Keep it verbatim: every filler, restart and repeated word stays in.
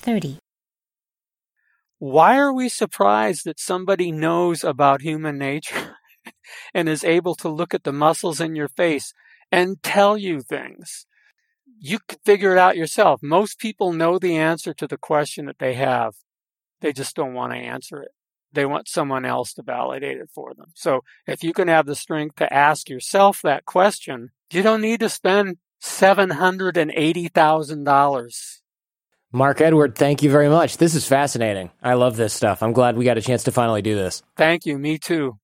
thirty. Why are we surprised that somebody knows about human nature and is able to look at the muscles in your face and tell you things? You can figure it out yourself. Most people know the answer to the question that they have. They just don't want to answer it. They want someone else to validate it for them. So if you can have the strength to ask yourself that question, you don't need to spend seven hundred eighty thousand dollars. Mark Edward, thank you very much. This is fascinating. I love this stuff. I'm glad we got a chance to finally do this. Thank you. Me too.